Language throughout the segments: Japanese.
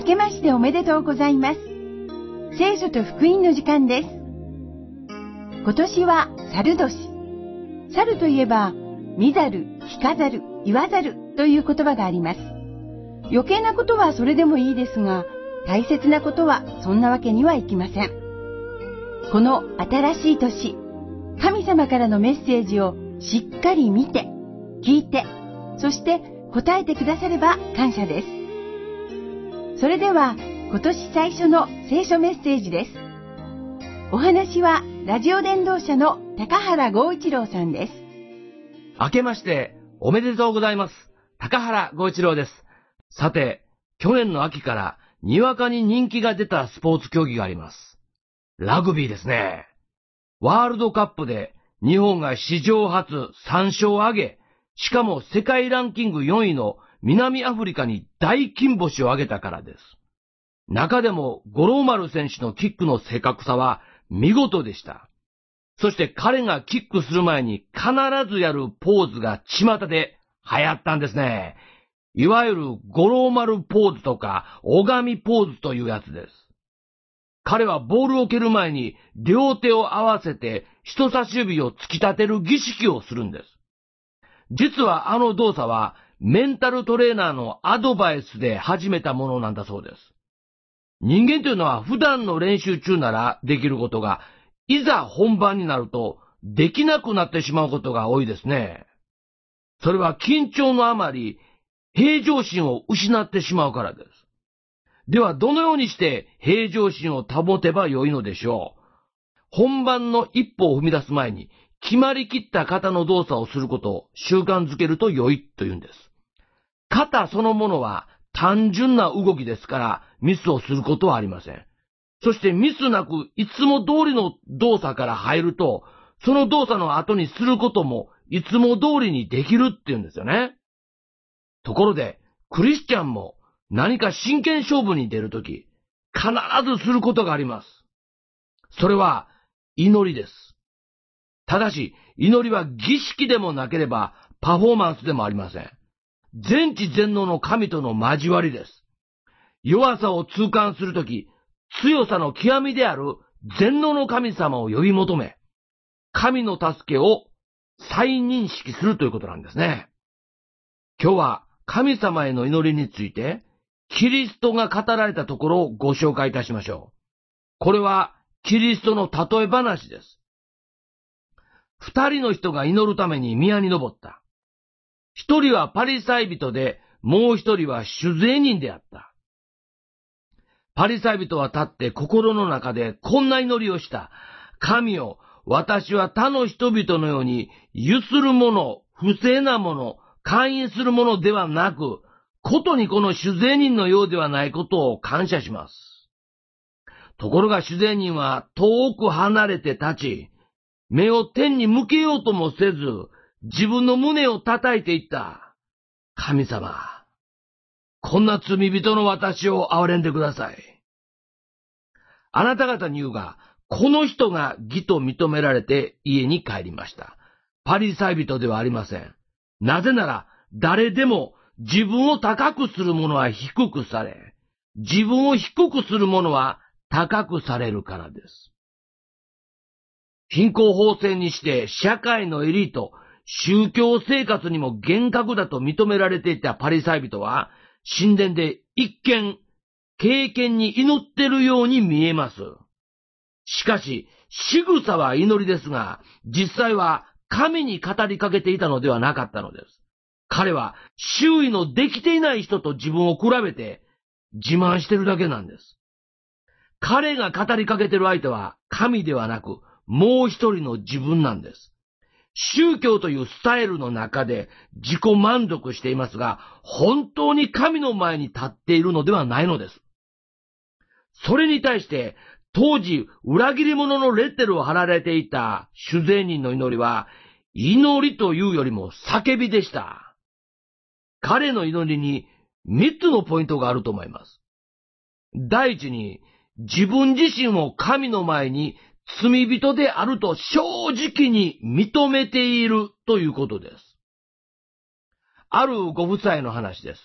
明けましておめでとうございます。聖書と福音の時間です。今年は猿年。猿といえば、見ざる、聞かざる、言わざるという言葉があります。余計なことはそれでもいいですが、大切なことはそんなわけにはいきません。この新しい年、神様からのメッセージをしっかり見て、聞いて、そして答えてくだされば感謝です。それでは今年最初の聖書メッセージです。お話はラジオ伝道者の高原剛一郎さんです。 明けましておめでとうございます。高原剛一郎です。さて、去年の秋からにわかに人気が出たスポーツ競技があります。ラグビーですね。ワールドカップで日本が史上初3勝を挙げ、しかも世界ランキング4位の南アフリカに大金星を挙げたからです。中でも五郎丸選手のキックの正確さは見事でした。そして彼がキックする前に必ずやるポーズが巷で流行ったんですね。いわゆる五郎丸ポーズとか拝みポーズというやつです。彼はボールを蹴る前に両手を合わせて人差し指を突き立てる儀式をするんです。実はあの動作はメンタルトレーナーのアドバイスで始めたものなんだそうです。人間というのは普段の練習中ならできることが、いざ本番になるとできなくなってしまうことが多いですね。それは緊張のあまり平常心を失ってしまうからです。ではどのようにして平常心を保てばよいのでしょう。本番の一歩を踏み出す前に決まりきった型の動作をすることを習慣づけると良いというんです。型そのものは単純な動きですからミスをすることはありません。そしてミスなくいつも通りの動作から入ると、その動作の後にすることもいつも通りにできるっていうんですよね。ところで、クリスチャンも何か真剣勝負に出るとき、必ずすることがあります。それは祈りです。ただし、祈りは儀式でもなければパフォーマンスでもありません。全知全能の神との交わりです。弱さを痛感するとき、強さの極みである全能の神様を呼び求め、神の助けを再認識するということなんですね。今日は神様への祈りについて、キリストが語られたところをご紹介いたしましょう。これはキリストの例え話です。二人の人が祈るために宮に登った。一人はパリサイ人で、もう一人は酒税人であった。パリサイ人は立って心の中でこんな祈りをした。神よ、私は他の人々のように、ゆする者、不正な者、姦淫する者ではなく、ことにこの酒税人のようではないことを感謝します。ところが酒税人は遠く離れて立ち、目を天に向けようともせず、自分の胸を叩いていった。神様、こんな罪人の私を憐れんでください。あなた方に言うが、この人が義と認められて家に帰りました。パリサイ人ではありません。なぜなら、誰でも自分を高くする者は低くされ、自分を低くする者は高くされるからです。貧困法制にして社会のエリート、宗教生活にも厳格だと認められていたパリサイ人は、神殿で一見、敬虔に祈ってるように見えます。しかし、仕草は祈りですが、実際は神に語りかけていたのではなかったのです。彼は周囲のできていない人と自分を比べて自慢してるだけなんです。彼が語りかけてる相手は神ではなく、もう一人の自分なんです。宗教というスタイルの中で自己満足していますが、本当に神の前に立っているのではないのです。それに対して、当時裏切り者のレッテルを貼られていた酒税人の祈りは、祈りというよりも叫びでした。彼の祈りに3つのポイントがあると思います。第一に、自分自身を神の前に罪人であると正直に認めているということです。あるご夫妻の話です。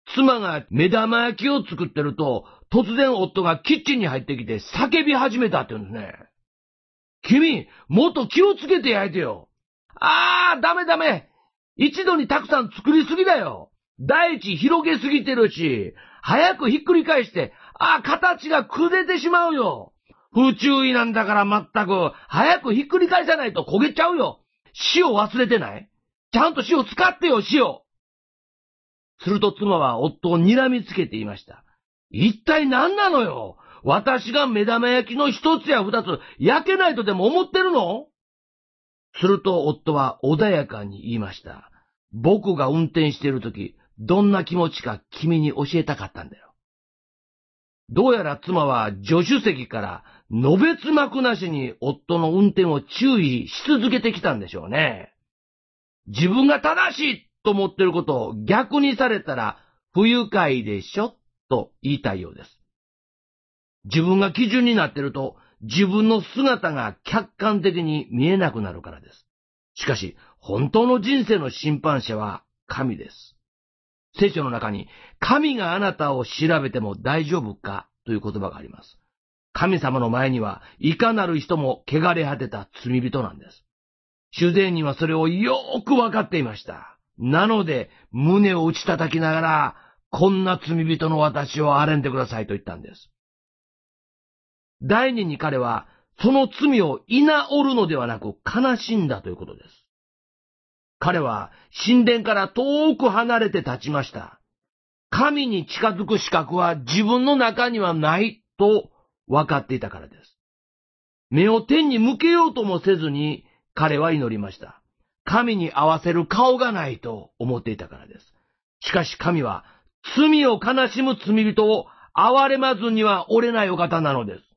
妻が目玉焼きを作ってると、突然夫がキッチンに入ってきて叫び始めたって言うんですね。君、もっと気をつけて焼いてよ。ダメ。一度にたくさん作りすぎだよ。大地広げすぎてるし、早くひっくり返して、形が崩れてしまうよ。不注意なんだから全く、早くひっくり返さないと焦げちゃうよ。塩忘れてない？ちゃんと塩使ってよ、塩。すると妻は夫を睨みつけて言いました。一体何なのよ。私が目玉焼きの一つや二つ焼けないとでも思ってるの？すると夫は穏やかに言いました。僕が運転しているとき、どんな気持ちか君に教えたかったんだよ。どうやら妻は助手席からのべつ幕なしに夫の運転を注意し続けてきたんでしょうね。自分が正しいと思っていることを逆にされたら不愉快でしょと言いたいようです。自分が基準になっていると自分の姿が客観的に見えなくなるからです。しかし本当の人生の審判者は神です。聖書の中に神があなたを調べても大丈夫かという言葉があります。神様の前にはいかなる人も汚れ果てた罪人なんです。主税人はそれをよーくわかっていました。なので胸を打ち叩きながら、こんな罪人の私を憐れんでくださいと言ったんです。第二に彼はその罪を居直るのではなく悲しんだということです。彼は神殿から遠く離れて立ちました。神に近づく資格は自分の中にはないと分かっていたからです。目を天に向けようともせずに彼は祈りました。神に合わせる顔がないと思っていたからです。しかし神は罪を悲しむ罪人を憐れまずにはおれないお方なのです。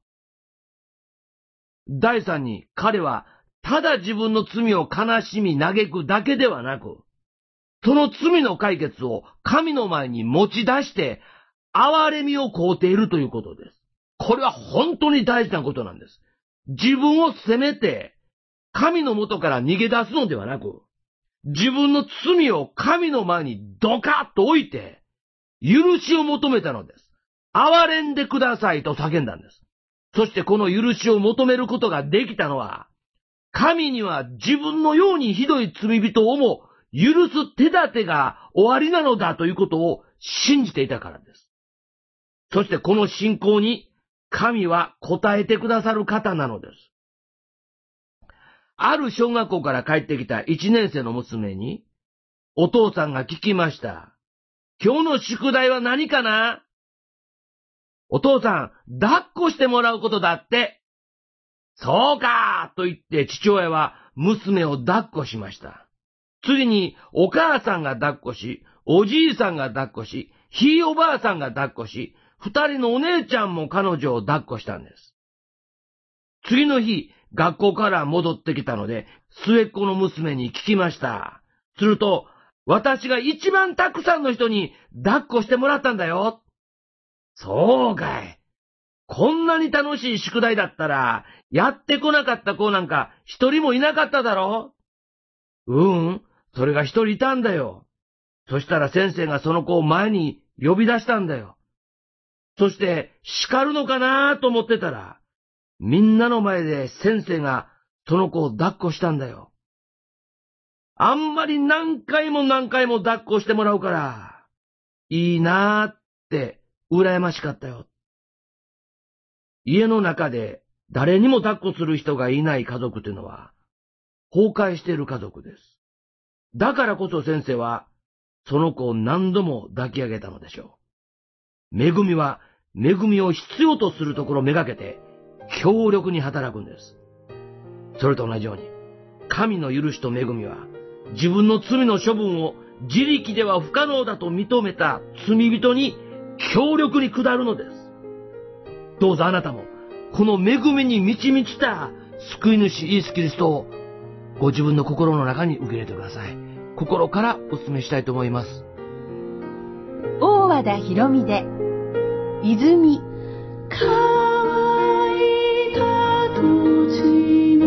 第三に彼はただ自分の罪を悲しみ嘆くだけではなく、その罪の解決を神の前に持ち出して、憐れみを請うているということです。これは本当に大事なことなんです。自分を責めて、神の元から逃げ出すのではなく、自分の罪を神の前にドカッと置いて、許しを求めたのです。憐れんでくださいと叫んだんです。そしてこの許しを求めることができたのは、神には自分のようにひどい罪人をも許す手立てが終わりなのだということを信じていたからです。そしてこの信仰に神は応えてくださる方なのです。ある小学校から帰ってきた1年生の娘に、お父さんが聞きました。今日の宿題は何かな？お父さん、抱っこしてもらうことだって。そうかと言って父親は娘を抱っこしました。次にお母さんが抱っこし、おじいさんが抱っこし、ひいおばあさんが抱っこし、二人のお姉ちゃんも彼女を抱っこしたんです。次の日、学校から戻ってきたので、末っ子の娘に聞きました。すると、私が一番たくさんの人に抱っこしてもらったんだよ。そうかい。こんなに楽しい宿題だったら、やってこなかった子なんか一人もいなかっただろ？それが一人いたんだよ。そしたら先生がその子を前に呼び出したんだよ。そして叱るのかなと思ってたら、みんなの前で先生がその子を抱っこしたんだよ。あんまり何回も抱っこしてもらうから、いいなーって羨ましかったよ。家の中で誰にも抱っこする人がいない家族というのは、崩壊している家族です。だからこそ先生は、その子を何度も抱き上げたのでしょう。恵みは、恵みを必要とするところをめがけて、強力に働くんです。それと同じように、神の許しと恵みは、自分の罪の処分を自力では不可能だと認めた罪人に強力に下るのです。どうぞあなたも、この恵みに満ち満ちた救い主イエス・キリストをご自分の心の中に受け入れてください。心からお勧めしたいと思います。 大和田博美で泉。 乾いた土地に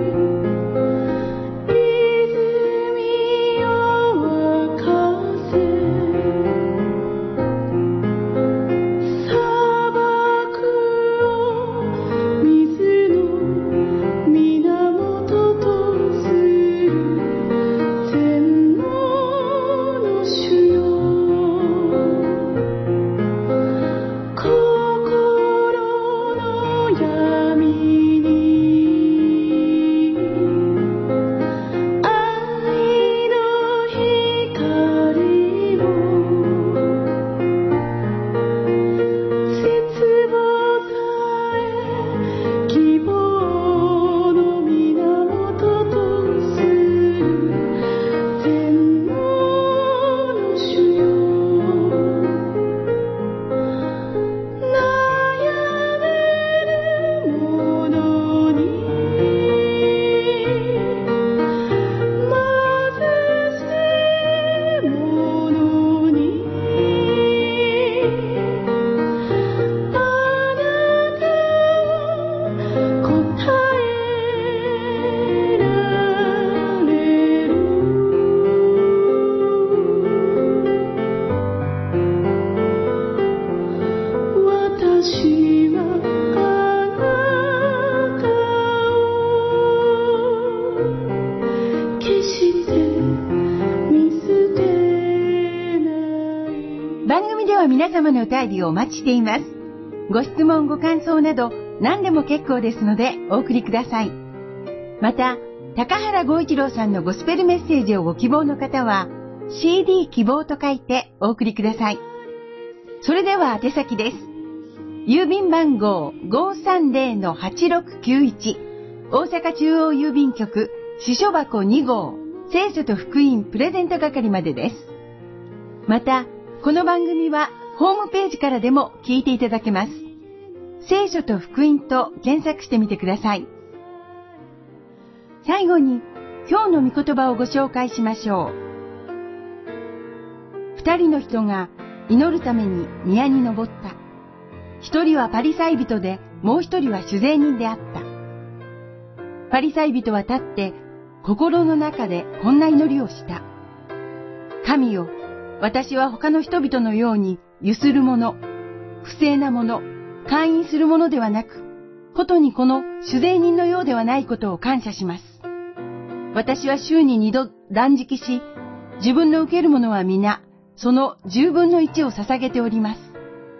泉を沸かせ様のお便りをお待ちしています。ご質問、ご感想など何でも結構ですのでお送りください。また、高原剛一郎さんのゴスペルメッセージをご希望の方は CD 希望と書いてお送りください。それでは宛先です。郵便番号 530-8691 大阪中央郵便局支所箱2号聖書と福音プレゼント係までです。また、この番組はホームページからでも聞いていただけます。聖書と福音と検索してみてください。最後に今日の御言葉をご紹介しましょう。二人の人が祈るために宮に登った。一人はパリサイ人で、もう一人は主税人であった。パリサイ人は立って心の中でこんな祈りをした。神よ、私は他の人々のようにゆする者、不正な者、姦淫する者ではなく、ことにこの主税人のようではないことを感謝します。私は週に2度断食し、自分の受けるものは皆、その10分の1を捧げております。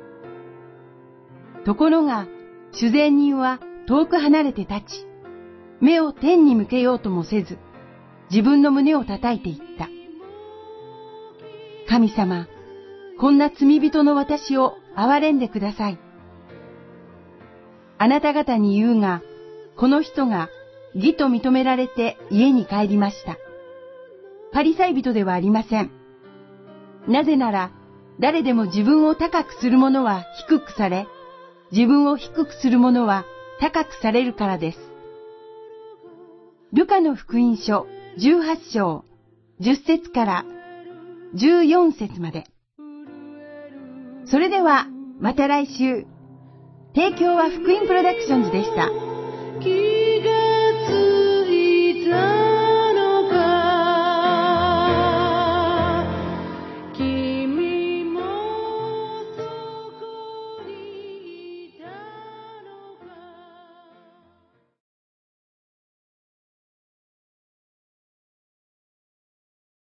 ところが、主税人は遠く離れて立ち、目を天に向けようともせず、自分の胸を叩いていった。神様、こんな罪人の私を憐れんでください。あなた方に言うが、この人が義と認められて家に帰りました。パリサイ人ではありません。なぜなら、誰でも自分を高くする者は低くされ、自分を低くする者は高くされるからです。ルカの福音書18章10節から14節まで。それではまた来週。提供は福音プロダクションズでした。